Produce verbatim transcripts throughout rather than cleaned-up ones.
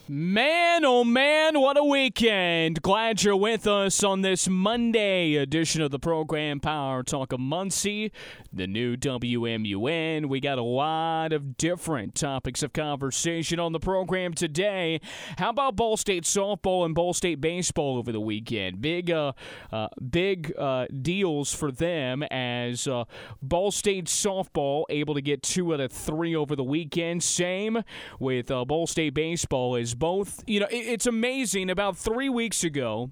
Man, oh man, what a weekend. Glad you're with us on this Monday edition of the program, Power Talk of Muncie, the new W M U N. We got a lot of different topics of conversation on the program today. How about Ball State softball and Ball State baseball over the weekend? Big uh, uh, big uh, deals for them as uh, Ball State softball able to get two out of three over the weekend. Same with uh, Ball State baseball as both, you know, it's amazing. About three weeks ago,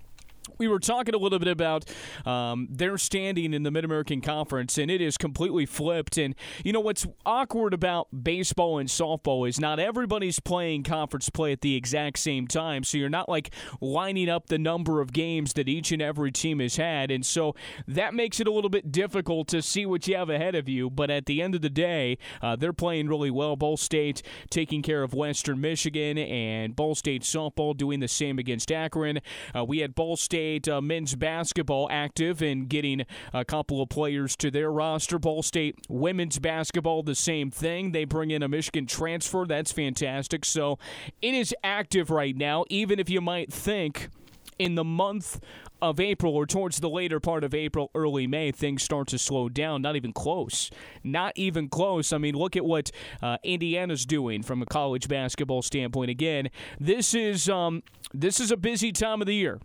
we were talking a little bit about um, their standing in the Mid-American Conference, and it is completely flipped. And, you know, what's awkward about baseball and softball is not everybody's playing conference play at the exact same time, so you're not, like, lining up the number of games that each and every team has had. And so that makes it a little bit difficult to see what you have ahead of you. But at the end of the day, uh, they're playing really well. Ball State taking care of Western Michigan, and Ball State softball doing the same against Akron. Uh, we had Ball State Uh, men's basketball active and getting a couple of players to their roster. Ball State women's basketball, the same thing. They bring in a Michigan transfer. That's fantastic. So it is active right now, even if you might think in the month of April or towards the later part of April, early May, things start to slow down. Not even close. Not even close. I mean, look at what uh, Indiana's doing from a college basketball standpoint. Again, this is um, this is a busy time of the year.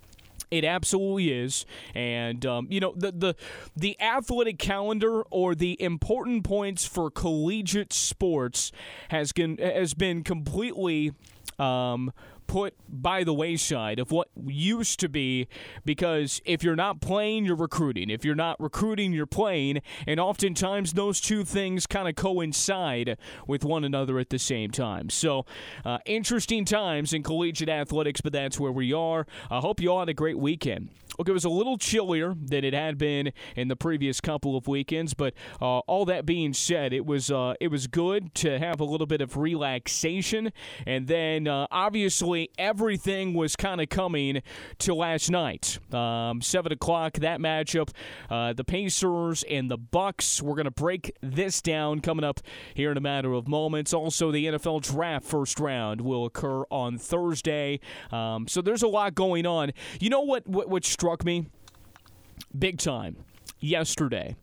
It absolutely is. And, um, you know, the, the the athletic calendar or the important points for collegiate sports has been, has been completely um, put by the wayside of what used to be, because if you're not playing, you're recruiting. If you're not recruiting, you're playing, and oftentimes those two things kind of coincide with one another at the same time. So, uh, interesting times in collegiate athletics, but that's where we are. I hope you all had a great weekend. Look, it was a little chillier than it had been in the previous couple of weekends, but uh, all that being said, it was uh, it was good to have a little bit of relaxation, and then uh, obviously everything was kind of coming to last night. Um, seven o'clock, that matchup, uh, the Pacers and the Bucks. We're going to break this down coming up here in a matter of moments. Also, the N F L Draft first round will occur on Thursday. Um, so there's a lot going on. You know what, what, what struck me big time yesterday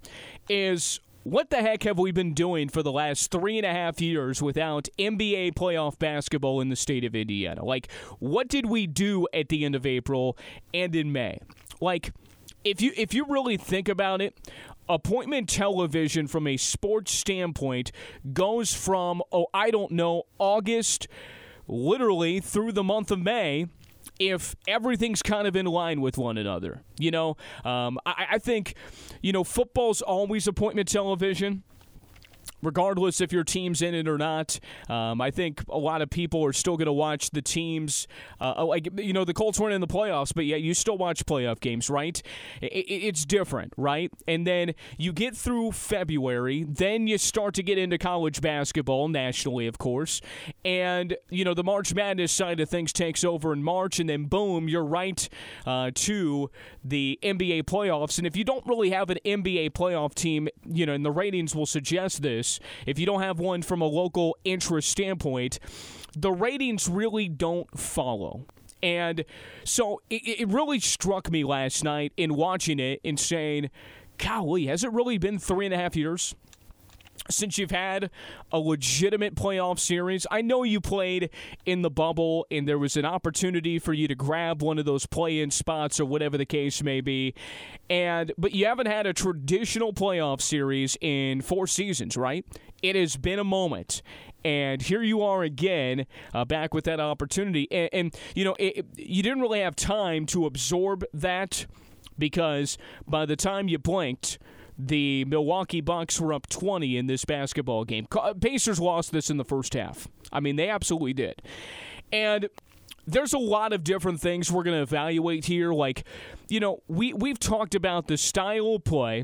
is, what the heck have we been doing for the last three and a half years without N B A playoff basketball in the state of Indiana? Like, what did we do at the end of April and in May? Like, if you if you really think about it, appointment television from a sports standpoint goes from, oh, I don't know, August literally through the month of May, if everything's kind of in line with one another. You know, um, I, I think, you know, football's always appointment television, regardless if your team's in it or not. Um, I think a lot of people are still going to watch the teams. Uh, like, you know, the Colts weren't in the playoffs, but yeah, you still watch playoff games, right? It, it's different, right? And then you get through February, then you start to get into college basketball, nationally, of course. And, you know, the March Madness side of things takes over in March, and then boom, you're right uh, to the N B A playoffs. And if you don't really have an N B A playoff team, you know, and the ratings will suggest this, if you don't have one from a local interest standpoint, the ratings really don't follow. And so it, it really struck me last night in watching it and saying, golly, has it really been three and a half years since you've had a legitimate playoff series? I know you played in the bubble and there was an opportunity for you to grab one of those play-in spots or whatever the case may be, and but you haven't had a traditional playoff series in four seasons, right? It has been a moment. And here you are again, uh, back with that opportunity. And, and you know, it, it, you didn't really have time to absorb that, because by the time you blinked, the Milwaukee Bucks were up twenty in this basketball game. Pacers lost this in the first half. I mean, they absolutely did. And there's a lot of different things we're going to evaluate here. Like, you know, we, we've talked about the style of play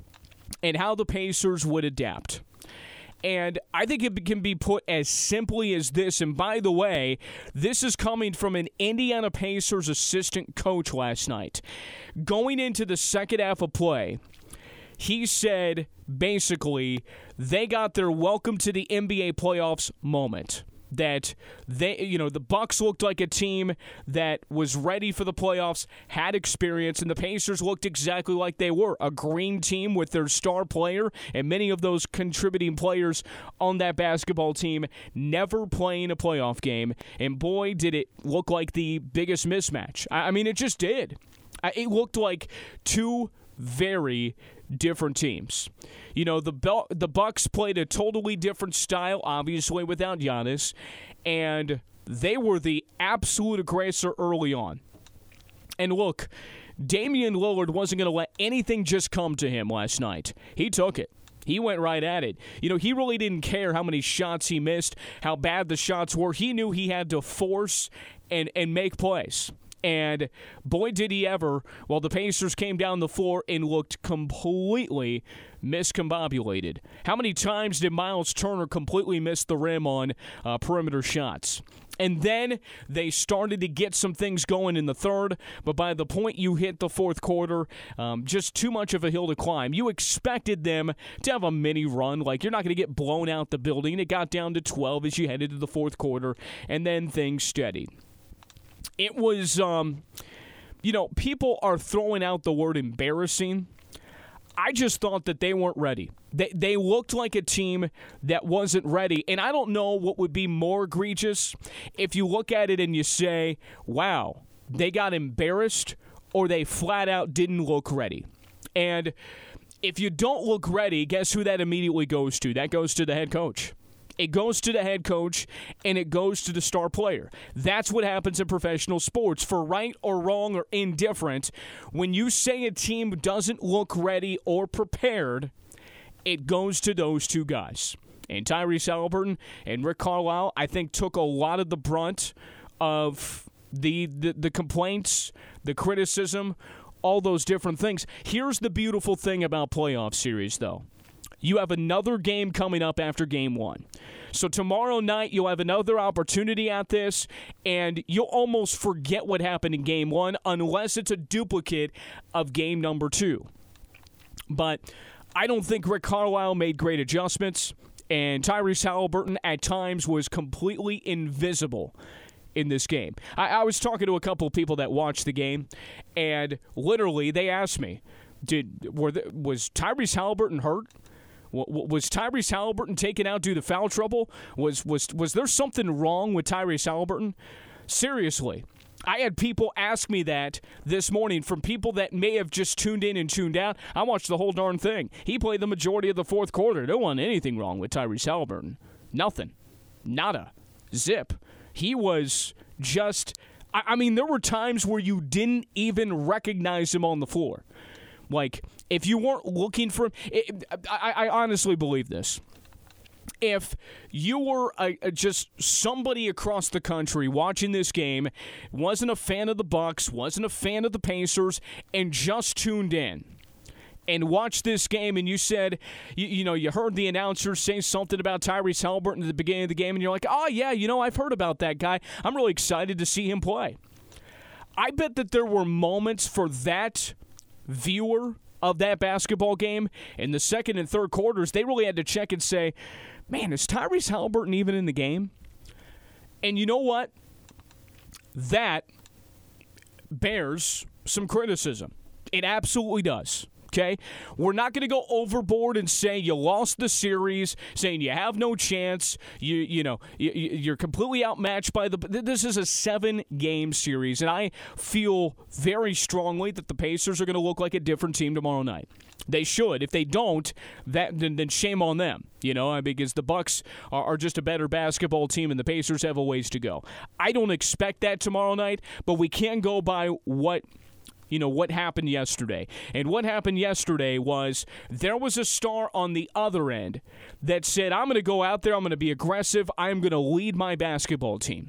and how the Pacers would adapt. And I think it can be put as simply as this. And by the way, this is coming from an Indiana Pacers assistant coach last night. Going into the second half of play, he said basically they got their welcome to the N B A playoffs moment. that they, you know, the Bucks looked like a team that was ready for the playoffs, had experience, and the Pacers looked exactly like they were, a green team with their star player and many of those contributing players on that basketball team never playing a playoff game, and boy, did it look like the biggest mismatch. I, I mean, it just did. I, it looked like two very different teams. You know, the Bel- the Bucks played a totally different style, obviously without Giannis, and they were the absolute aggressor early on. And look, Damian Lillard wasn't going to let anything just come to him last night. He took it. He went right at it. You know, he really didn't care how many shots he missed, how bad the shots were. He knew he had to force and, and make plays. And boy, did he ever, while the Pacers came down the floor and looked completely miscombobulated. How many times did Miles Turner completely miss the rim on uh, perimeter shots? And then they started to get some things going in the third, but by the point you hit the fourth quarter, um, just too much of a hill to climb. You expected them to have a mini run, like you're not going to get blown out the building. It got down to twelve as you headed to the fourth quarter, and then things steadied. It was, um, you know, people are throwing out the word embarrassing. I just thought that they weren't ready. They they looked like a team that wasn't ready. And I don't know what would be more egregious if you look at it and you say, wow, they got embarrassed or they flat out didn't look ready. And if you don't look ready, guess who that immediately goes to? That goes to the head coach. It goes to the head coach, and it goes to the star player. That's what happens in professional sports. For right or wrong or indifferent, when you say a team doesn't look ready or prepared, it goes to those two guys. And Tyrese Haliburton and Rick Carlisle, I think, took a lot of the brunt of the, the, the complaints, the criticism, all those different things. Here's the beautiful thing about playoff series, though. You have another game coming up after game one. So tomorrow night, you'll have another opportunity at this, and you'll almost forget what happened in game one unless it's a duplicate of game number two. But I don't think Rick Carlisle made great adjustments, and Tyrese Haliburton at times was completely invisible in this game. I, I was talking to a couple of people that watched the game, and literally they asked me, "Did were the, was Tyrese Haliburton hurt? Was Tyrese Haliburton taken out due to foul trouble? Was was was there something wrong with Tyrese Haliburton?" Seriously. I had people ask me that this morning from people that may have just tuned in and tuned out. I watched the whole darn thing. He played the majority of the fourth quarter. There wasn't anything wrong with Tyrese Haliburton. Nothing. Nada. Zip. He was just, I, I mean, there were times where you didn't even recognize him on the floor. Like, if you weren't looking for him, it, I, I honestly believe this. If you were a, a just somebody across the country watching this game, wasn't a fan of the Bucks, wasn't a fan of the Pacers, and just tuned in and watched this game, and you said, you, you know, you heard the announcer say something about Tyrese Haliburton at the beginning of the game, and you're like, oh, yeah, you know, I've heard about that guy. I'm really excited to see him play. I bet that there were moments for that viewer of that basketball game in the second and third quarters, they really had to check and say, man, is Tyrese Haliburton even in the game? And you know what? That bears some criticism. It absolutely does. Okay? We're not going to go overboard and say you lost the series, saying you have no chance, you you know, you, you're completely outmatched by the... This is a seven-game series, and I feel very strongly that the Pacers are going to look like a different team tomorrow night. They should. If they don't, that then, then shame on them, you know, because the Bucks are, are just a better basketball team, and the Pacers have a ways to go. I don't expect that tomorrow night, but we can go by what... you know, what happened yesterday. And what happened yesterday was there was a star on the other end that said, I'm going to go out there, I'm going to be aggressive, I'm going to lead my basketball team.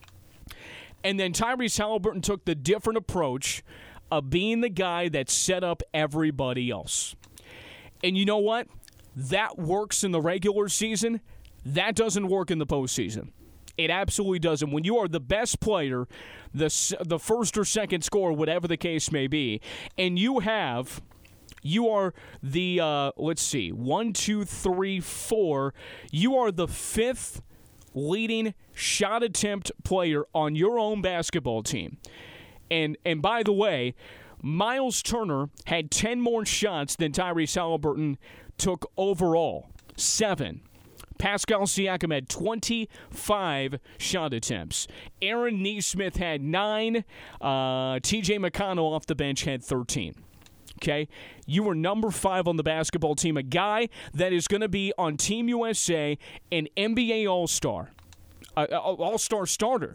And then Tyrese Haliburton took the different approach of being the guy that set up everybody else. And you know what? That works in the regular season. That doesn't work in the postseason. It absolutely doesn't. When you are the best player, the the first or second scorer, whatever the case may be, and you have, you are the, uh, let's see, one, two, three, four, you are the fifth leading shot attempt player on your own basketball team. And and by the way, Miles Turner had ten more shots than Tyrese Haliburton took overall. Seven. Pascal Siakam had twenty-five shot attempts. Aaron Nesmith had nine. Uh, T J McConnell off the bench had thirteen. Okay? You were number five on the basketball team. A guy that is going to be on Team U S A, an N B A All-Star, uh, All-Star starter,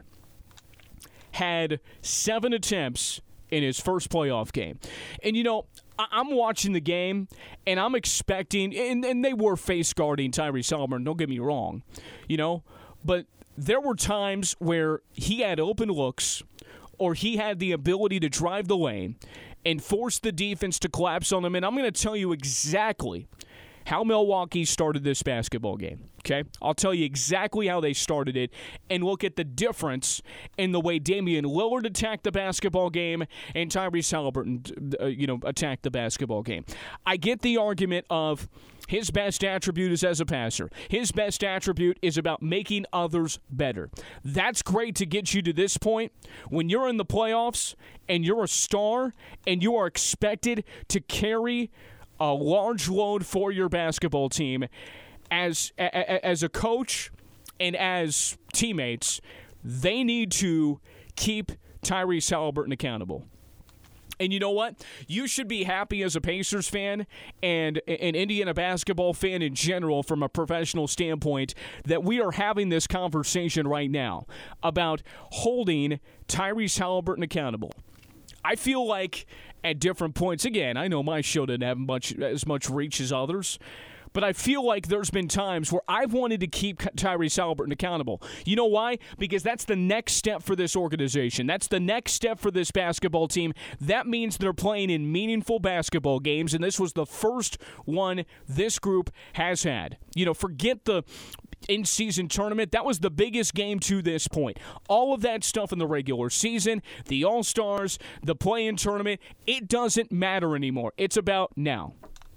had seven attempts in his first playoff game. And, you know, I'm watching the game, and I'm expecting, and, and they were face guarding Tyrese Haliburton, don't get me wrong, you know, but there were times where he had open looks or he had the ability to drive the lane and force the defense to collapse on him, and I'm going to tell you exactly how Milwaukee started this basketball game, okay? I'll tell you exactly how they started it and look at the difference in the way Damian Lillard attacked the basketball game and Tyrese Haliburton, uh, you know, attacked the basketball game. I get the argument of his best attribute is as a passer. His best attribute is about making others better. That's great to get you to this point. When you're in the playoffs and you're a star and you are expected to carry a large load for your basketball team, as a, as a coach and as teammates, they need to keep Tyrese Haliburton accountable. And you know what? You should be happy as a Pacers fan and an Indiana basketball fan in general from a professional standpoint that we are having this conversation right now about holding Tyrese Haliburton accountable. I feel like at different points, again, I know my show didn't have much as much reach as others, but I feel like there's been times where I've wanted to keep Tyrese Haliburton accountable. You know why? Because that's the next step for this organization. That's the next step for this basketball team. That means they're playing in meaningful basketball games, and this was the first one this group has had. You know, forget the in-season tournament. That was the biggest game to this point. All of that stuff in the regular season, the All-Stars, the play-in tournament, it doesn't matter anymore. It's about now.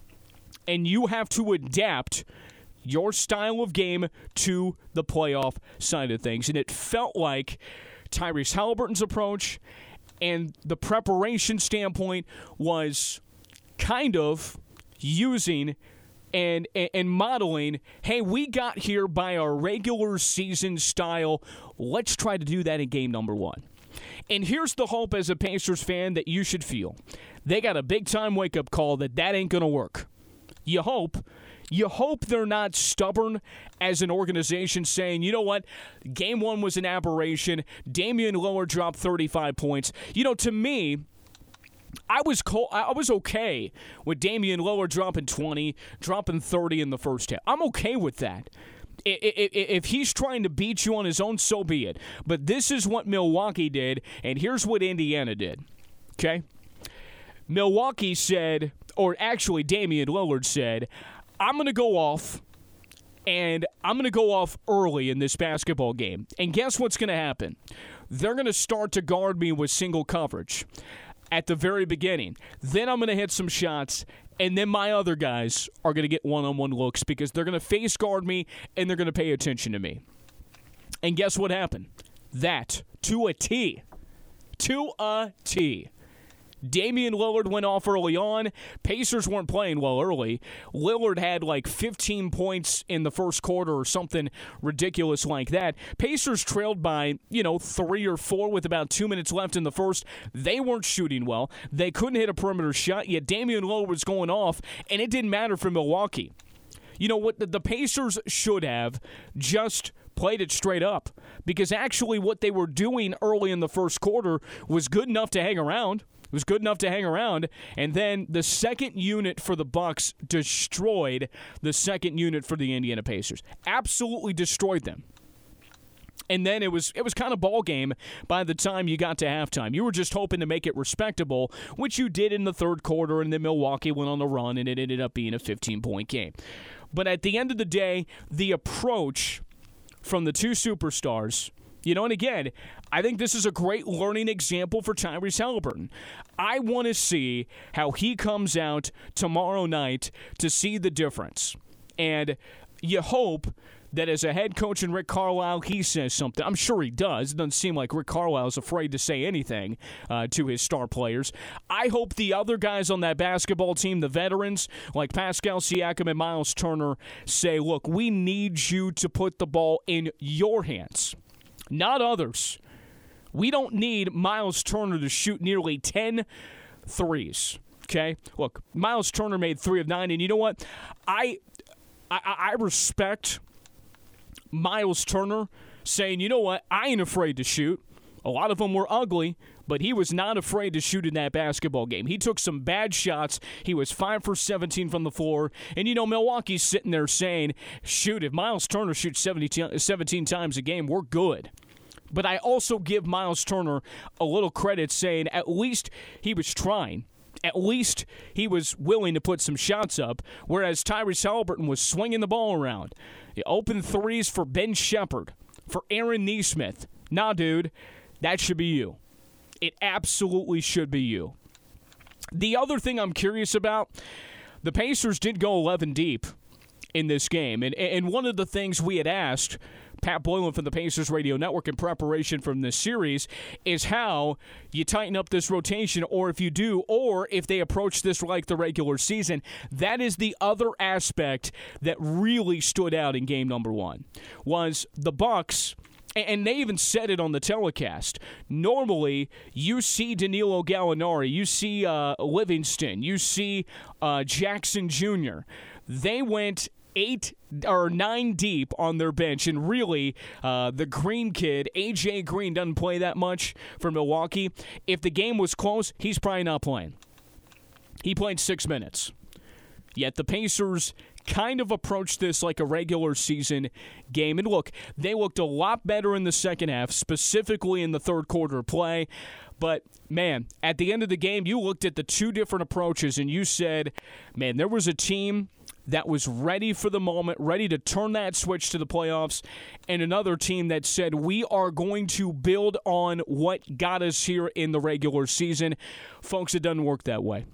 And you have to adapt your style of game to the playoff side of things. And it felt like Tyrese Haliburton's approach and the preparation standpoint was kind of using And, and and modeling, hey, we got here by our regular season style. Let's try to do that in game number one. And here's the hope as a Pacers fan that you should feel. They got a big-time wake-up call that that ain't going to work. You hope. You hope they're not stubborn as an organization saying, you know what, game one was an aberration. Damian Lillard dropped thirty-five points. You know, to me, I was co- I was okay with Damian Lillard dropping twenty, dropping thirty in the first half. I'm okay with that. If he's trying to beat you on his own, so be it. But this is what Milwaukee did, and here's what Indiana did. Okay? Milwaukee said, or actually Damian Lillard said, I'm going to go off, and I'm going to go off early in this basketball game. And guess what's going to happen? They're going to start to guard me with single coverage at the very beginning. Then I'm going to hit some shots, and then my other guys are going to get one-on-one looks because they're going to face guard me and they're going to pay attention to me. And guess what happened? That, to a T. To a T. Damian Lillard went off early on. Pacers weren't playing well early. Lillard had like fifteen points in the first quarter or something ridiculous like that. Pacers trailed by, you know, three or four with about two minutes left in the first. They weren't shooting well. They couldn't hit a perimeter shot, yet Damian Lillard was going off, and it didn't matter for Milwaukee. You know what? The Pacers should have just played it straight up because actually what they were doing early in the first quarter was good enough to hang around. It was good enough to hang around, and then the second unit for the Bucks destroyed the second unit for the Indiana Pacers. Absolutely destroyed them. And then it was it was kind of ball game by the time you got to halftime. You were just hoping to make it respectable, which you did in the third quarter, and then Milwaukee went on the run, and it ended up being a fifteen-point game. But at the end of the day, the approach from the two superstars, you know, and again, I think this is a great learning example for Tyrese Haliburton. I want to see how he comes out tomorrow night to see the difference. And you hope that as a head coach in Rick Carlisle, he says something. I'm sure he does. It doesn't seem like Rick Carlisle is afraid to say anything uh, to his star players. I hope the other guys on that basketball team, the veterans, like Pascal Siakam and Miles Turner, say, look, we need you to put the ball in your hands, not others. We don't need Miles Turner to shoot nearly ten threes. Okay? Look, Miles Turner made three of nine, and you know what? I I, I respect Miles Turner saying, you know what, I ain't afraid to shoot. A lot of them were ugly, but he was not afraid to shoot in that basketball game. He took some bad shots. He was five for seventeen from the floor. And, you know, Milwaukee's sitting there saying, shoot, if Miles Turner shoots seventeen times a game, we're good. But I also give Miles Turner a little credit saying at least he was trying. At least he was willing to put some shots up, whereas Tyrese Haliburton was swinging the ball around. Open threes for Ben Shepherd, for Aaron Nesmith. Nah, dude, that should be you. It absolutely should be you. The other thing I'm curious about, the Pacers did go eleven deep in this game, and, and one of the things we had asked Pat Boylan from the Pacers Radio Network in preparation from this series is how you tighten up this rotation, or if you do, or if they approach this like the regular season. That is the other aspect that really stood out in game number one, was the Bucks, and they even said it on the telecast. Normally, you see Danilo Gallinari, you see uh, Livingston, you see uh, Jackson Junior They went eight or nine deep on their bench, and really, uh, the Green kid, A J Green, doesn't play that much for Milwaukee. If the game was close, he's probably not playing. He played six minutes. Yet the Pacers kind of approached this like a regular season game. And look, they looked a lot better in the second half, specifically in the third quarter play. But, man, at the end of the game, you looked at the two different approaches and you said, man, there was a team that was ready for the moment, ready to turn that switch to the playoffs, and another team that said, we are going to build on what got us here in the regular season. Folks, it doesn't work that way.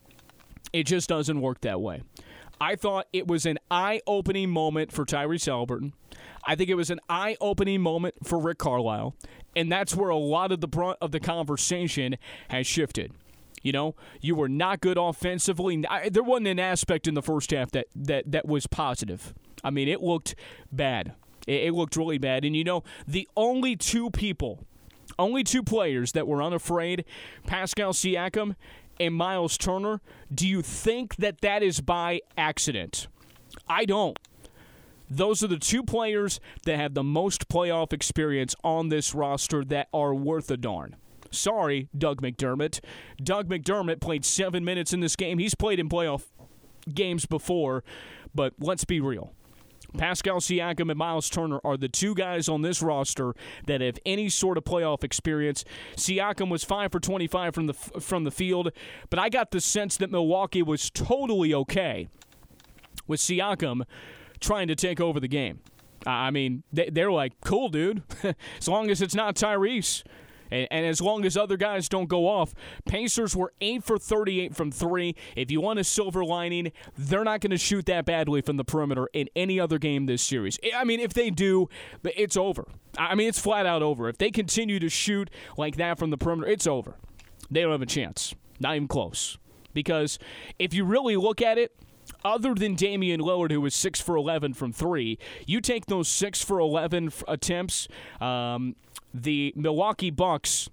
It just doesn't work that way. I thought it was an eye-opening moment for Tyrese Haliburton. I think it was an eye-opening moment for Rick Carlisle, and that's where a lot of the brunt of the conversation has shifted. You know, you were not good offensively. I, there wasn't an aspect in the first half that, that, that was positive. I mean, it looked bad. It, it looked really bad. And, you know, the only two people, only two players that were unafraid, Pascal Siakam and Miles Turner, do you think that that is by accident? I don't. Those are the two players that have the most playoff experience on this roster that are worth a darn. Sorry, Doug McDermott. Doug McDermott played seven minutes in this game. He's played in playoff games before, but let's be real. Pascal Siakam and Miles Turner are the two guys on this roster that have any sort of playoff experience. Siakam was five for twenty-five from the from the field, but I got the sense that Milwaukee was totally okay with Siakam trying to take over the game. I mean, they're like, cool, dude, as long as it's not Tyrese. And, and as long as other guys don't go off. Pacers were eight for thirty-eight from three. If you want a silver lining, they're not going to shoot that badly from the perimeter in any other game this series. I mean, if they do, it's over. I mean, it's flat out over. If they continue to shoot like that from the perimeter, it's over. They don't have a chance. Not even close. Because if you really look at it, other than Damian Lillard, who was six for eleven from three, you take those six for eleven attempts, um, the Milwaukee Bucks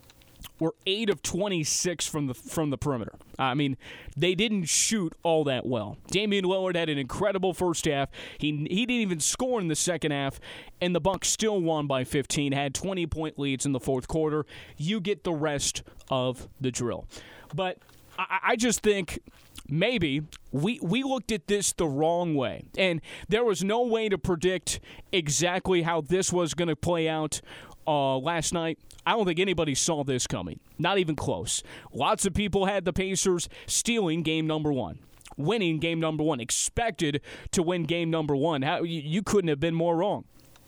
were eight of twenty-six from the from the perimeter. I mean, they didn't shoot all that well. Damian Lillard had an incredible first half. He he didn't even score in the second half, and the Bucks still won by fifteen, had twenty-point leads in the fourth quarter. You get the rest of the drill. But I, I just think maybe we we looked at this the wrong way, and there was no way to predict exactly how this was going to play out uh, last night. I don't think anybody saw this coming, not even close. Lots of people had the Pacers stealing game number one, winning game number one, expected to win game number one. How, you, you couldn't have been more wrong.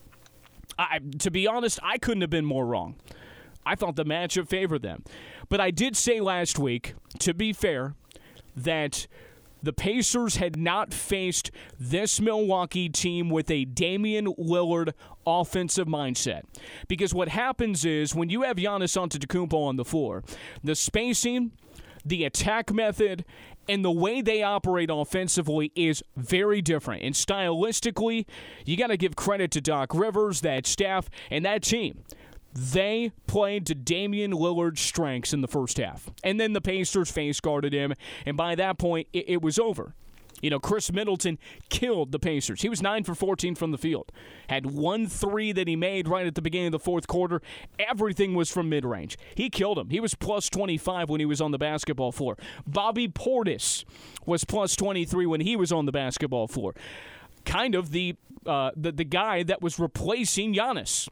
I, to be honest, I couldn't have been more wrong. I thought the matchup favored them. But I did say last week, to be fair, that the Pacers had not faced this Milwaukee team with a Damian Lillard offensive mindset. Because what happens is when you have Giannis Antetokounmpo on the floor, the spacing, the attack method, and the way they operate offensively is very different. And stylistically, you got to give credit to Doc Rivers, that staff, and that team. They played to Damian Lillard's strengths in the first half. And then the Pacers face guarded him, and by that point, it, it was over. You know, Chris Middleton killed the Pacers. He was nine for fourteen from the field. Had one three that he made right at the beginning of the fourth quarter. Everything was from mid-range. He killed him. He was plus twenty-five when he was on the basketball floor. Bobby Portis was plus twenty-three when he was on the basketball floor. Kind of the uh, the, the guy that was replacing Giannis.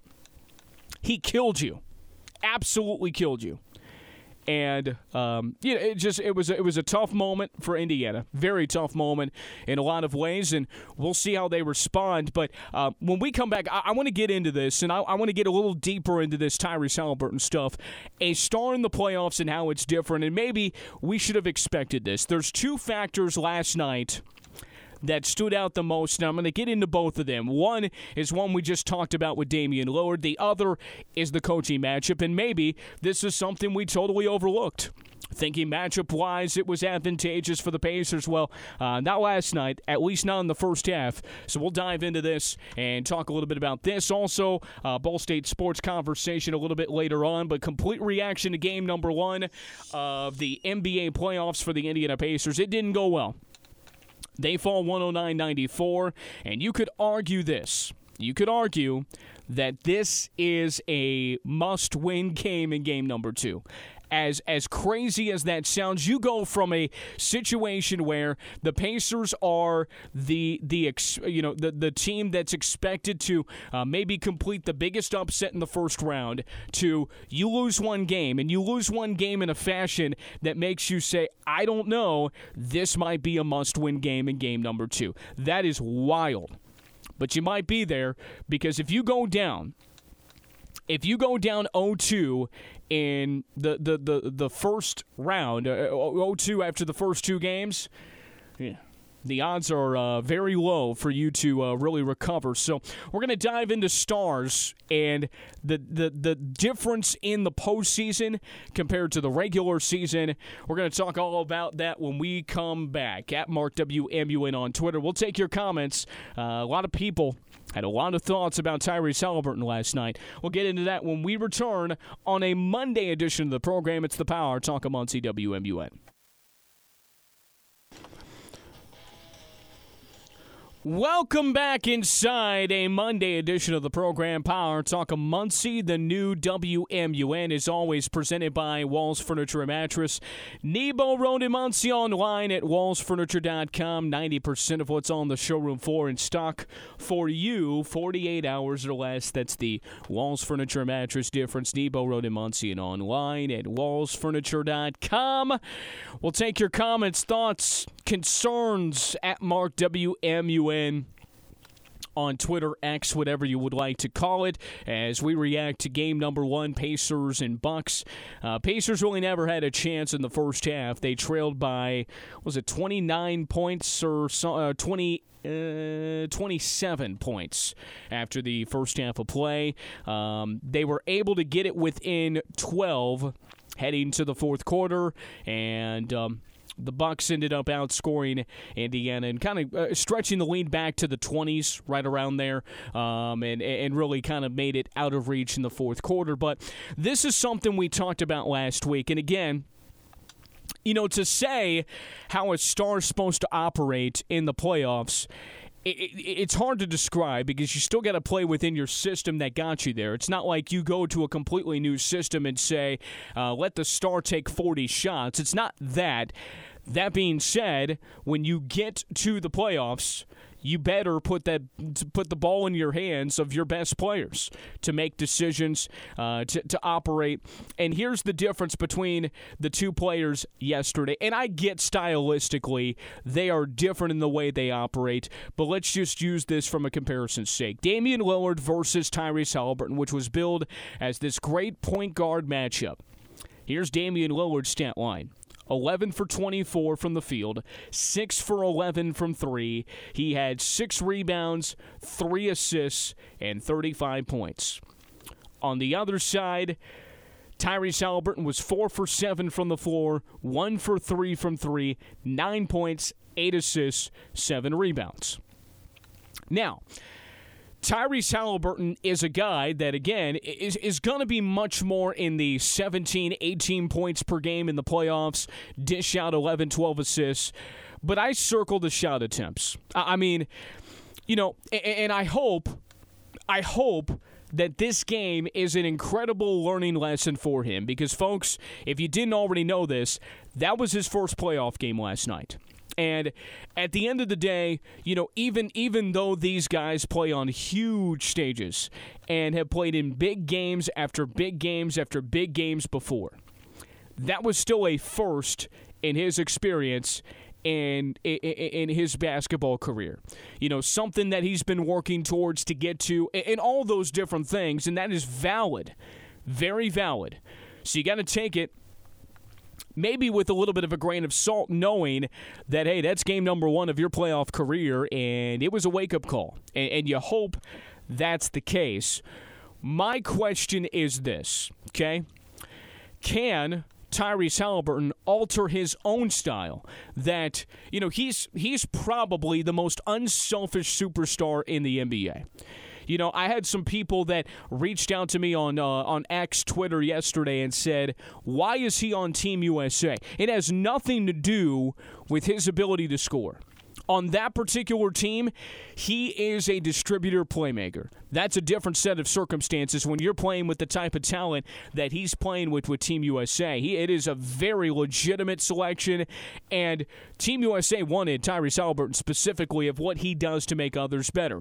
He killed you. Absolutely killed you. And um, you know, it just it was it was a tough moment for Indiana, very tough moment in a lot of ways, and we'll see how they respond. But uh, when we come back, I, I want to get into this, and I, I want to get a little deeper into this Tyrese Haliburton stuff. A star in the playoffs and how it's different, and maybe we should have expected this. There's two factors last night that stood out the most, and I'm going to get into both of them. One is one we just talked about with Damian Lillard. The other is the coaching matchup, and maybe this is something we totally overlooked. Thinking matchup-wise, it was advantageous for the Pacers. Well, uh, not last night, at least not in the first half. So we'll dive into this and talk a little bit about this. Also, uh, Ball State Sports conversation a little bit later on, but complete reaction to game number one of the N B A playoffs for the Indiana Pacers. It didn't go well. They fall one oh nine ninety-four, and you could argue this. You could argue that this is a must-win game in game number two. As as crazy as that sounds, you go from a situation where the Pacers are the the ex, you know the, the team that's expected to uh, maybe complete the biggest upset in the first round to you lose one game, and you lose one game in a fashion that makes you say, I don't know, this might be a must-win game in game number two. That is wild. But you might be there because if you go down, if you go down oh two in the, the, the, the first round, uh, oh two after the first two games, yeah, the odds are uh, very low for you to uh, really recover. So we're going to dive into stars and the, the, the difference in the postseason compared to the regular season. We're going to talk all about that when we come back. At Mark W M U N on Twitter. We'll take your comments. Uh, a lot of people had a lot of thoughts about Tyrese Haliburton last night. We'll get into that when we return on a Monday edition of the program. It's the Power Talk of Muncie W M U N. Welcome back inside a Monday edition of the program, Power Talk of Muncie. The new W M U N is always presented by Walls Furniture and Mattress. Nebo Road in Muncie, online at walls furniture dot com. ninety percent of what's on the showroom floor in stock for you, forty-eight hours or less. That's the Walls Furniture and Mattress difference. Nebo Road in Muncie and online at walls furniture dot com. We'll take your comments, thoughts, concerns at Mark W M U N on Twitter, X, whatever you would like to call it, as we react to game number one, Pacers and Bucks. Uh, Pacers really never had a chance in the first half. They trailed by, was it twenty-nine points or so, uh, twenty, uh, twenty-seven points after the first half of play. Um, they were able to get it within twelve heading to the fourth quarter, and um, the Bucks ended up outscoring Indiana and kind of uh, stretching the lead back to the twenties, right around there, um, and, and really kind of made it out of reach in the fourth quarter. But this is something we talked about last week. And again, you know, to say how a star's supposed to operate in the playoffs, It, it, it's hard to describe because you still got to play within your system that got you there. It's not like you go to a completely new system and say, uh, let the star take forty shots. It's not that. That being said, when you get to the playoffs, you better put that put the ball in your hands of your best players to make decisions, uh, to, to operate. And here's the difference between the two players yesterday. And I get stylistically they are different in the way they operate, but let's just use this from a comparison's sake. Damian Lillard versus Tyrese Haliburton, which was billed as this great point guard matchup. Here's Damian Lillard's stat line. eleven for twenty-four from the field, six for eleven from three. He had six rebounds, three assists, and thirty-five points. On the other side, Tyrese Haliburton was four for seven from the floor, one for three from three, nine points, eight assists, seven rebounds. Now, Tyrese Haliburton is a guy that, again, is, is going to be much more in the seventeen, eighteen points per game in the playoffs, dish out eleven, twelve assists, but I circle the shot attempts. I mean, you know, and I hope, I hope that this game is an incredible learning lesson for him because, folks, if you didn't already know this, that was his first playoff game last night. And at the end of the day, you know, even even though these guys play on huge stages and have played in big games after big games after big games before, that was still a first in his experience and in, in his basketball career. You know, something that he's been working towards to get to, and all those different things, and that is valid, very valid. So you got to take it maybe with a little bit of a grain of salt, knowing that, hey, that's game number one of your playoff career, and it was a wake-up call, and, and you hope that's the case. My question is this, okay? Can Tyrese Haliburton alter his own style? That, you know, he's he's probably the most unselfish superstar in the N B A. You know, I had some people that reached out to me on uh, on X, Twitter yesterday and said, why is he on Team U S A? It has nothing to do with his ability to score. On that particular team, he is a distributor playmaker. That's a different set of circumstances when you're playing with the type of talent that he's playing with with Team U S A. He, it is a very legitimate selection, and Team U S A wanted Tyrese Haliburton specifically of what he does to make others better.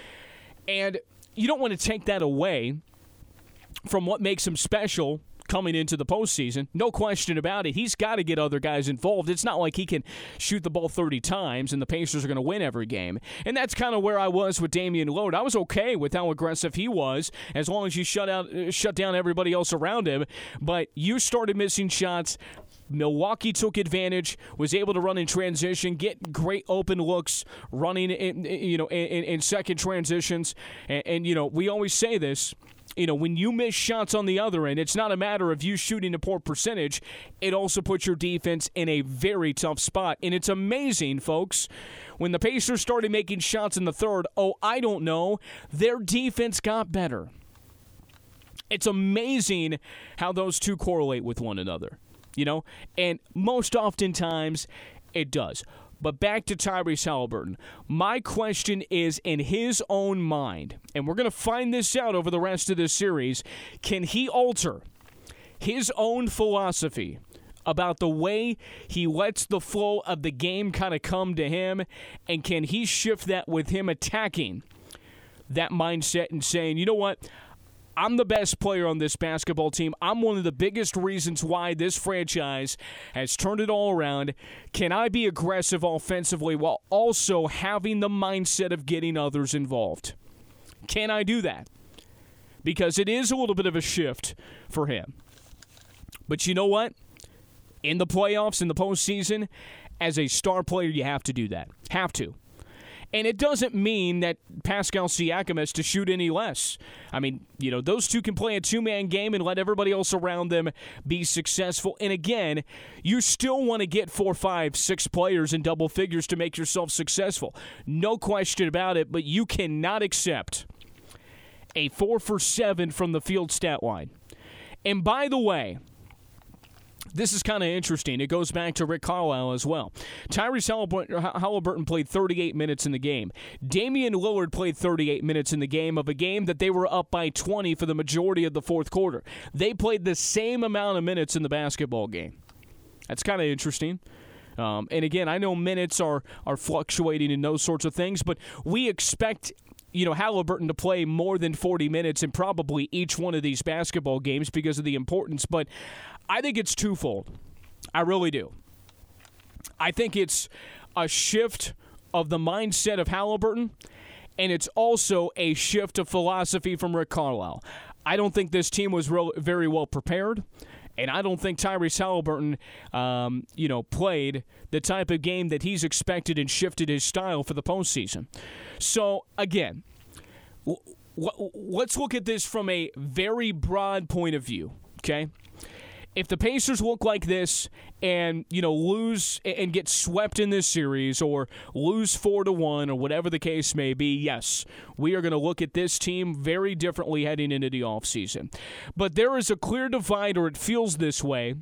And you don't want to take that away from what makes him special coming into the postseason. No question about it. He's got to get other guys involved. It's not like he can shoot the ball thirty times and the Pacers are going to win every game. And that's kind of where I was with Damian Lillard. I was okay with how aggressive he was as long as you shut out, shut down everybody else around him. But you started missing shots. Milwaukee took advantage, was able to run in transition, get great open looks, running in, you know, in, in second transitions. And, and, you know, we always say this, you know, when you miss shots on the other end, it's not a matter of you shooting a poor percentage. It also puts your defense in a very tough spot. And it's amazing, folks, when the Pacers started making shots in the third, oh, I don't know, their defense got better. It's amazing how those two correlate with one another. You know, and most oftentimes it does. But back to Tyrese Haliburton. My question is, in his own mind, and we're going to find this out over the rest of this series, can he alter his own philosophy about the way he lets the flow of the game kind of come to him, and can he shift that with him attacking that mindset and saying, you know what, I'm the best player on this basketball team. I'm one of the biggest reasons why this franchise has turned it all around. Can I be aggressive offensively while also having the mindset of getting others involved? Can I do that? Because it is a little bit of a shift for him. But you know what? In the playoffs, in the postseason, as a star player, you have to do that. Have to. And it doesn't mean that Pascal Siakam has to shoot any less. I mean, you know, those two can play a two-man game and let everybody else around them be successful. And again, you still want to get four, five, six players in double figures to make yourself successful. No question about it, but you cannot accept a four for seven from the field stat line. And by the way, this is kind of interesting. It goes back to Rick Carlisle as well. Tyrese Haliburton played thirty-eight minutes in the game. Damian Lillard played thirty-eight minutes in the game of a game that they were up by twenty for the majority of the fourth quarter. They played the same amount of minutes in the basketball game. That's kind of interesting. Um, and again, I know minutes are, are fluctuating in those sorts of things, but we expect, you know, Haliburton to play more than forty minutes in probably each one of these basketball games because of the importance. But I think it's twofold. I really do. I think it's a shift of the mindset of Haliburton, and it's also a shift of philosophy from Rick Carlisle. I don't think this team was real, very well prepared, And I don't think Tyrese Halliburton, um, you know, played the type of game that he's expected and shifted his style for the postseason. So, again, w- w- let's look at this from a very broad point of view, okay? If the Pacers look like this and, you know, lose and get swept in this series or lose four to one or whatever the case may be, yes, we are going to look at this team very differently heading into the offseason. But there is a clear divide, or it feels this way,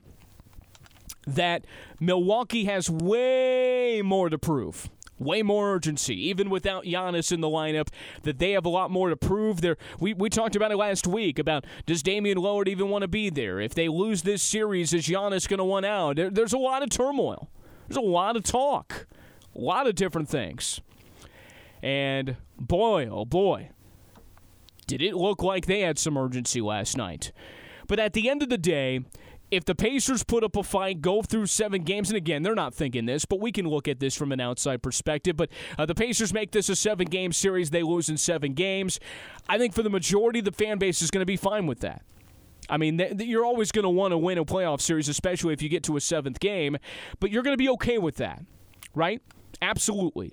that Milwaukee has way more to prove. Way more urgency, even without Giannis in the lineup, that they have a lot more to prove. There, we, we talked about it last week, about does Damian Lillard even want to be there? If they lose this series, is Giannis going to want out? There, there's a lot of turmoil. There's a lot of talk. A lot of different things. And boy, oh boy, did it look like they had some urgency last night. But at the end of the day, if the Pacers put up a fight, go through seven games, and again, they're not thinking this, but we can look at this from an outside perspective, but uh, the Pacers make this a seven-game series, they lose in seven games. I think for the majority, the fan base is going to be fine with that. I mean, th- th- you're always going to want to win a playoff series, especially if you get to a seventh game, but you're going to be okay with that, right? Absolutely.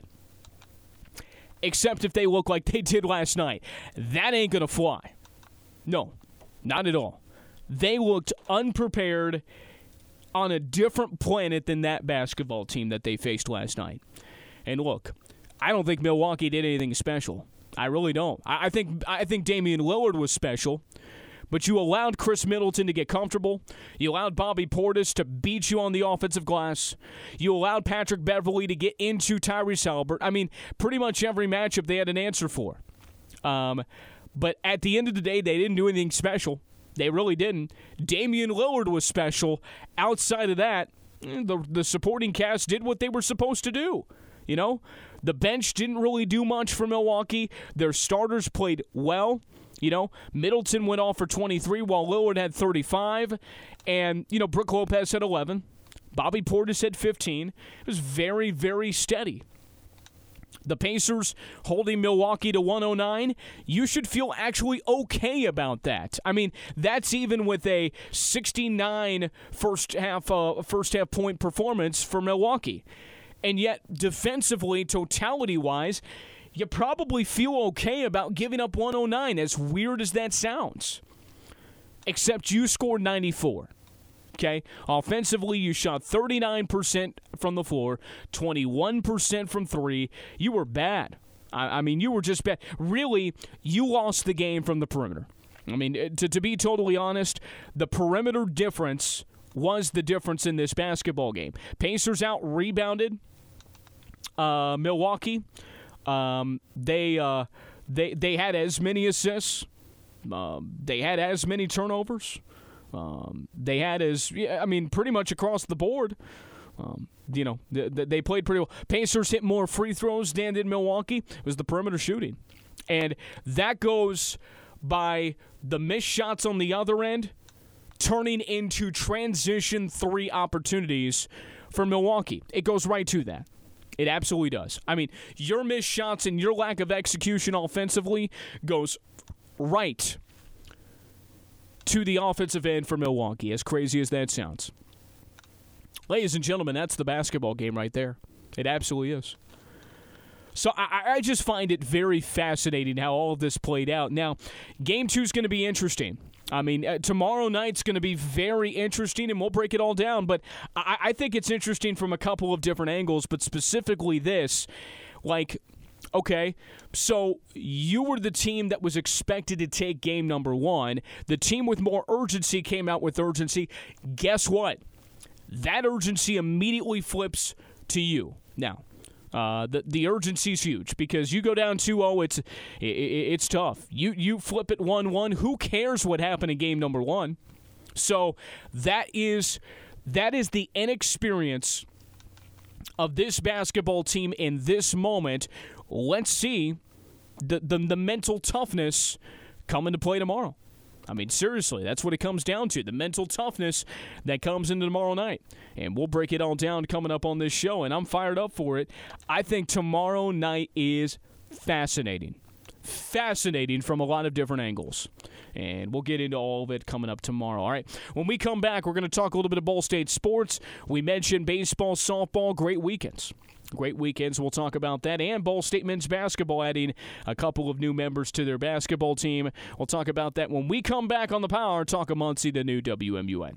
Except if they look like they did last night. That ain't going to fly. No, not at all. They looked unprepared, on a different planet than that basketball team that they faced last night. And look, I don't think Milwaukee did anything special. I really don't. I think I think Damian Lillard was special, but you allowed Chris Middleton to get comfortable. You allowed Bobby Portis to beat you on the offensive glass. You allowed Patrick Beverley to get into Tyrese Halliburton. I mean, pretty much every matchup they had an answer for. Um, but at the end of the day, they didn't do anything special. They really didn't. Damian Lillard was special. Outside of that, the the supporting cast did what they were supposed to do. You know, the bench didn't really do much for Milwaukee. Their starters played well. You know, Middleton went off for twenty-three while Lillard had thirty-five. And, you know, Brook Lopez had eleven. Bobby Portis had fifteen. It was very, very steady. The Pacers holding Milwaukee to one oh nine, you should feel actually okay about that. I mean, that's even with a sixty-nine first half uh, first half point performance for Milwaukee. And yet, defensively, totality-wise, you probably feel okay about giving up one oh nine, as weird as that sounds. Except you scored ninety-four. Okay, offensively, you shot thirty-nine percent from the floor, twenty-one percent from three. You were bad. I, I mean, you were just bad. Really, you lost the game from the perimeter. I mean, to, to be totally honest, the perimeter difference was the difference in this basketball game. Pacers out-rebounded uh, Milwaukee. Um, they, uh, they, they had as many assists. Uh, they had as many turnovers. Um, they had as, I mean, pretty much across the board. Um, you know, they, they played pretty well. Pacers hit more free throws than did Milwaukee. It was the perimeter shooting. And that goes by the missed shots on the other end turning into transition three opportunities for Milwaukee. It goes right to that. It absolutely does. I mean, your missed shots and your lack of execution offensively goes right to the offensive end for Milwaukee, as crazy as that sounds. Ladies and gentlemen, that's the basketball game right there. It absolutely is. So I, I just find it very fascinating how all of this played out. Now, game two is going to be interesting. I mean, uh, tomorrow night's going to be very interesting, and we'll break it all down. But I, I think it's interesting from a couple of different angles, but specifically this, like, okay, so you were the team that was expected to take game number one. The team with more urgency came out with urgency. Guess what? That urgency immediately flips to you. Now, uh, the the urgency's huge because you go down two oh, it's it, it's tough. You you flip it one one. Who cares what happened in game number one? So that is that is the inexperience of this basketball team in this moment. Let's see the, the the mental toughness come into play tomorrow. I mean, seriously, that's what it comes down to, the mental toughness that comes into tomorrow night. And we'll break it all down coming up on this show, and I'm fired up for it. I think tomorrow night is fascinating. fascinating from a lot of different angles. And we'll get into all of it coming up tomorrow. All right, when we come back, we're going to talk a little bit of Ball State sports. We mentioned baseball, softball, great weekends. Great weekends. We'll talk about that. And Ball State men's basketball adding a couple of new members to their basketball team. We'll talk about that when we come back on the Power. Talk of Muncie, the new W M U N.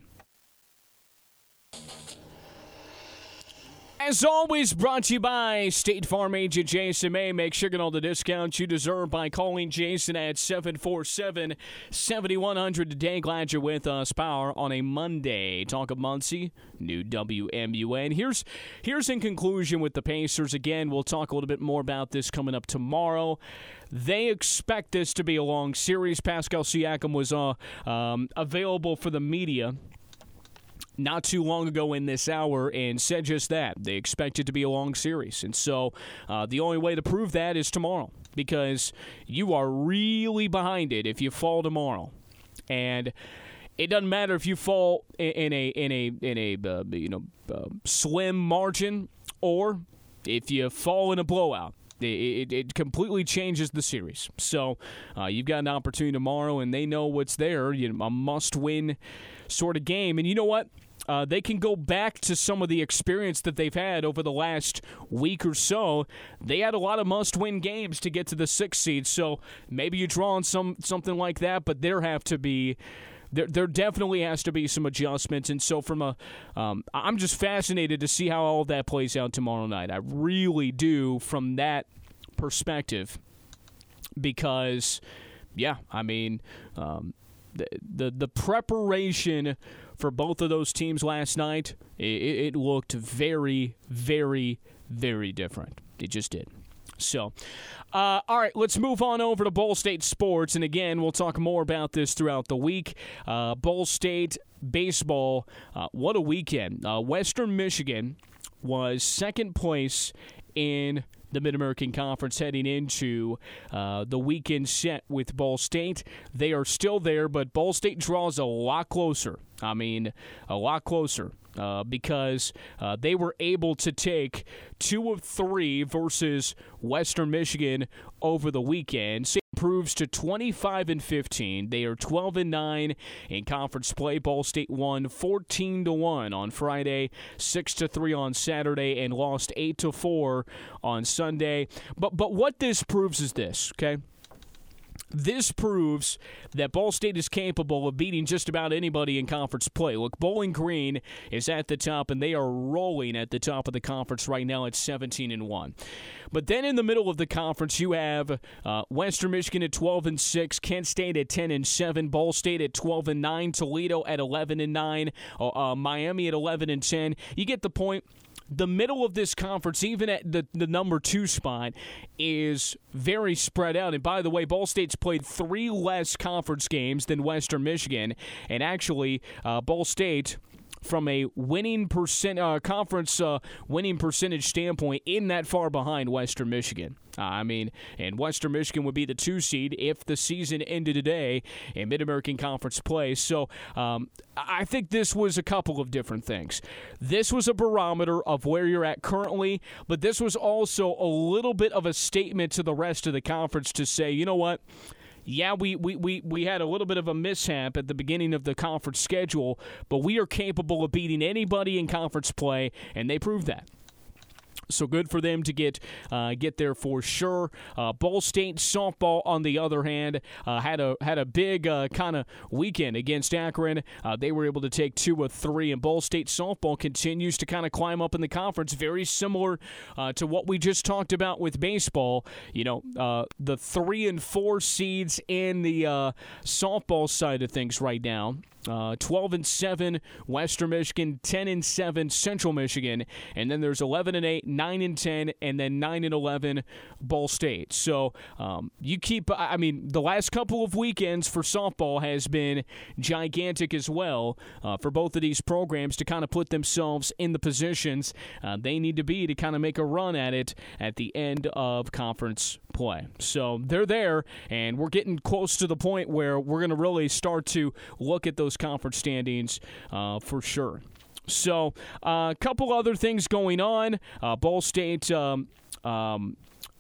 As always, brought to you by State Farm agent Jason May. Make sure you get all the discounts you deserve by calling Jason at seven four seven, seven one zero zero today. Glad you're with us. Power on a Monday. Talk of Muncie, new W M U N. Here's, here's in conclusion with the Pacers. Again, we'll talk a little bit more about this coming up tomorrow. They expect this to be a long series. Pascal Siakam was uh, um, available for the media not too long ago in this hour and said just that. They expect it to be a long series. And so uh, the only way to prove that is tomorrow, because you are really behind it if you fall tomorrow. And it doesn't matter if you fall in a in a in a uh, you know uh, slim margin or if you fall in a blowout. It, it, it completely changes the series. So uh, you've got an opportunity tomorrow, and they know what's there. You know, a must-win sort of game. And you know what? Uh, they can go back to some of the experience that they've had over the last week or so. They had a lot of must-win games to get to the sixth seed. So maybe you draw on some something like that, but there have to be. There, there definitely has to be some adjustments, and so from a, um, I'm just fascinated to see how all that plays out tomorrow night. I really do, from that perspective, because, yeah, I mean, um, the, the the preparation for both of those teams last night, it, it looked very, very, very different. It just did. So, uh, all right, let's move on over to Ball State sports. And again, we'll talk more about this throughout the week. Uh, Ball State baseball, uh, what a weekend. Uh, Western Michigan was second place in the Mid-American Conference heading into uh, the weekend set with Ball State. They are still there, but Ball State draws a lot closer. I mean, a lot closer. Uh, because uh, they were able to take two of three versus Western Michigan over the weekend. So it improves to twenty-five and fifteen. They are twelve and nine in conference play. Ball State won fourteen to one on Friday, six to three on Saturday, and lost eight to four on Sunday. But but what this proves is this, okay? This proves that Ball State is capable of beating just about anybody in conference play. Look, Bowling Green is at the top, and they are rolling at the top of the conference right now at seventeen and one. But then in the middle of the conference, you have uh, Western Michigan at twelve and six, Kent State at ten and seven, Ball State at twelve and nine, Toledo at eleven and nine, uh, uh, Miami at eleven and ten. You get the point. The middle of this conference, even at the, the number two spot, is very spread out. And by the way, Ball State's played three less conference games than Western Michigan. And actually, uh, Ball State, from a winning percent uh, conference uh, winning percentage standpoint, in that far behind Western Michigan. Uh, I mean, and Western Michigan would be the two seed if the season ended today in Mid-American Conference play. So um, I think this was a couple of different things. This was a barometer of where you're at currently, but this was also a little bit of a statement to the rest of the conference to say, you know what? Yeah, we, we, we, we had a little bit of a mishap at the beginning of the conference schedule, but we are capable of beating anybody in conference play, and they proved that. So good for them to get uh, get there for sure. Uh, Ball State softball, on the other hand, uh, had a had a big uh, kind of weekend against Akron. Uh, they were able to take two of three, and Ball State softball continues to kind of climb up in the conference, very similar uh, to what we just talked about with baseball. You know, uh, the three and four seeds in the uh, softball side of things right now. Uh, twelve and seven Western Michigan, ten and seven Central Michigan, and then there's eleven and eight, nine and ten, and then nine and eleven Ball State. So um, you keep, I mean, the last couple of weekends for softball has been gigantic as well uh, for both of these programs to kind of put themselves in the positions uh, they need to be to kind of make a run at it at the end of conference play. So they're there, and we're getting close to the point where we're going to really start to look at those conference standings uh, for sure. So a uh, couple other things going on. Uh, Ball State um, um,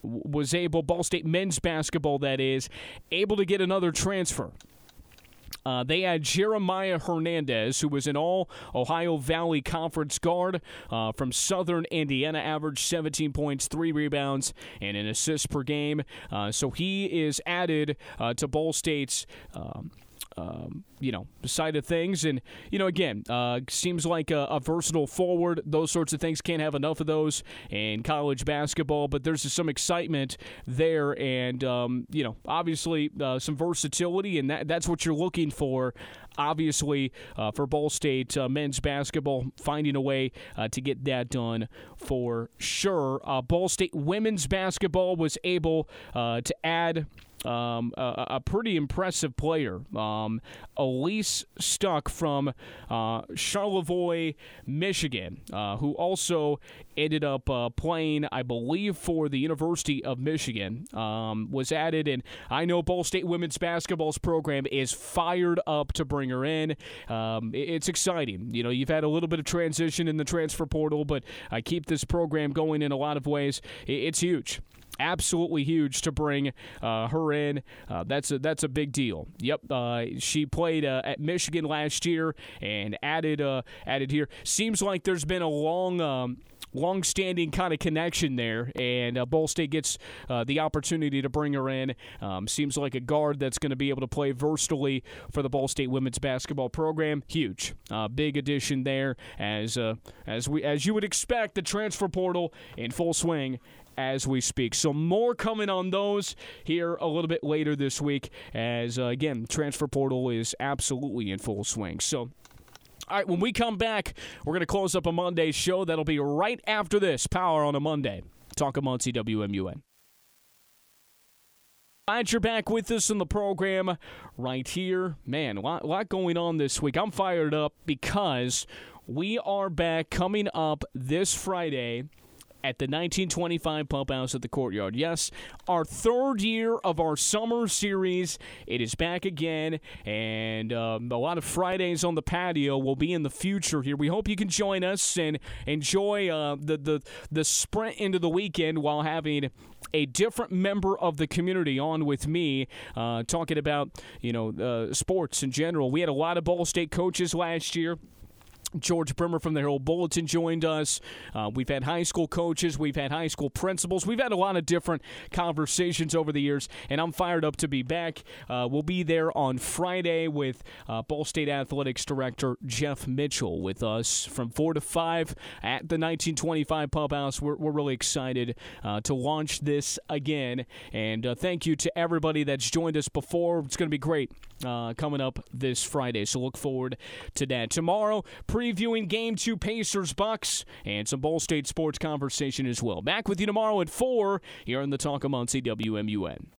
was able, Ball State men's basketball, that is, able to get another transfer. Uh, they had Jeremiah Hernandez, who was an all-Ohio Valley Conference guard uh, from Southern Indiana, averaged seventeen points, three rebounds, and an assist per game. Uh, so he is added uh, to Ball State's um, Um, you know, side of things. And, you know, again, uh, seems like a, a versatile forward. Those sorts of things, can't have enough of those in college basketball, but there's just some excitement there and, um, you know, obviously uh, some versatility, and that, that's what you're looking for, obviously, uh, for Ball State uh, men's basketball, finding a way uh, to get that done for sure. Uh, Ball State women's basketball was able uh, to add Um, a, a pretty impressive player, um, Elise Stuck from uh, Charlevoix, Michigan, uh, who also ended up uh, playing, I believe, for the University of Michigan, um, was added. And I know Ball State women's basketball's program is fired up to bring her in. Um, it, it's exciting. You know, you've had a little bit of transition in the transfer portal, but I keep this program going in a lot of ways. It, it's huge. Absolutely huge to bring uh, her in. Uh, that's a that's a big deal. Yep, uh, she played uh, at Michigan last year and added uh, added here. Seems like there's been a long. Um, long-standing kind of connection there, and uh, Ball State gets uh, the opportunity to bring her in. Um, seems like a guard that's going to be able to play versatilely for the Ball State women's basketball program. Huge, uh, big addition there, as uh, as we as you would expect, the transfer portal in full swing as we speak. So more coming on those here a little bit later this week, as uh, again, transfer portal is absolutely in full swing. So. All right, when we come back, we're going to close up a Monday show. That'll be right after this, Power on a Monday. Talk of Muncie, W M U N. Glad you're back with us in the program right here. Man, a lot, lot going on this week. I'm fired up because we are back coming up this Friday at the nineteen twenty-five Pump House at the Courtyard. Yes, our third year of our summer series. It is back again, and um, a lot of Fridays on the patio will be in the future here. We hope you can join us and enjoy uh, the, the, the sprint into the weekend while having a different member of the community on with me, uh, talking about, you know, uh, sports in general. We had a lot of Ball State coaches last year. George Brimmer from the Herald Bulletin joined us. Uh, we've had high school coaches. We've had high school principals. We've had a lot of different conversations over the years, and I'm fired up to be back. Uh, we'll be there on Friday with uh, Ball State Athletics Director Jeff Mitchell with us from four to five at the nineteen twenty-five Pub House. We're, we're really excited uh, to launch this again, and uh, thank you to everybody that's joined us before. It's going to be great uh, coming up this Friday, so look forward to that. Tomorrow, pre previewing Game two Pacers-Bucks and some Ball State sports conversation as well. Back with you tomorrow at four here on the Talk of Muncie, W M U N.